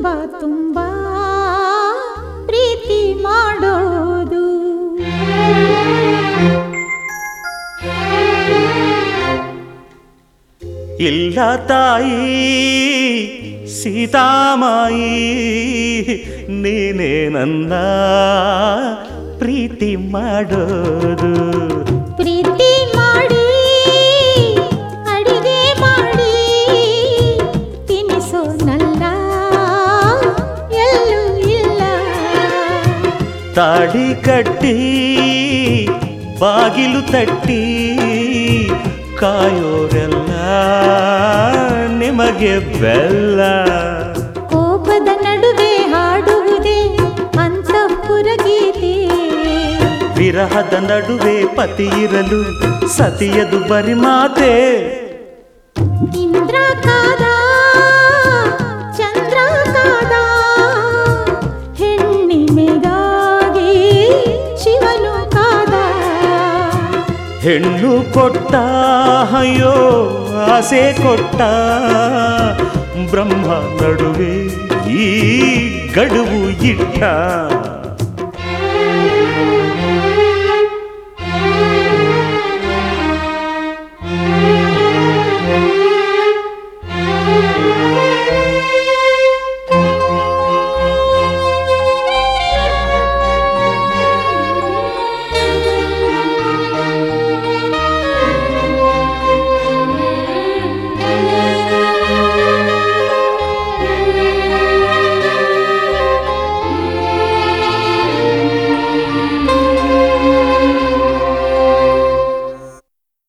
ತುಂಬಾ ತುಂಬಾ ಪ್ರೀತಿ ಮಾಡೋದು. ಇಲ್ಲ ತಾಯಿ ಸೀತಾಮಾಯಿ, ನೀನೇ ನನ್ನ ಪ್ರೀತಿ ಮಾಡೋದು. ಪ್ರೀತಿ ಮಾಡಿ ಅಡಿಗೆ ಮಾಡಿ ತಿನಿಸೋನಲ್ಲ ಎಲ್ಲೂ ಇಲ್ಲ. ತಾಳಿ ಕಟ್ಟಿ ಬಾಗಿಲು ತಟ್ಟಿ ಕಾಯೋರೆಲ್ಲ ನಿಮಗೆ ಬೆಲ್ಲ. ಕೋಪದ ನಡುವೆ ಹಾಡುವುದೇ ಅಂತಃಪುರ ಗೀತೆ. ವಿರಹದ ನಡುವೆ ಪತಿ ಇರಲು ಸತಿಯದು ಬರಿ ಮಾತೆ. ಇಂದ್ರ ಕಾದ ಚಂದ್ರ ಕಾದ ಹೆಣ್ಣಿಮೆಗಾಗಿ ಶಿವನು ಕಾದ. ಹೆಣ್ಣು ಕೊಟ್ಟ ಅಯ್ಯೋ ಆಸೆ ಕೊಟ್ಟ, ಬ್ರಹ್ಮ ನಡುವೆ ಈ ಗಡುವು ಇಟ್ಟ.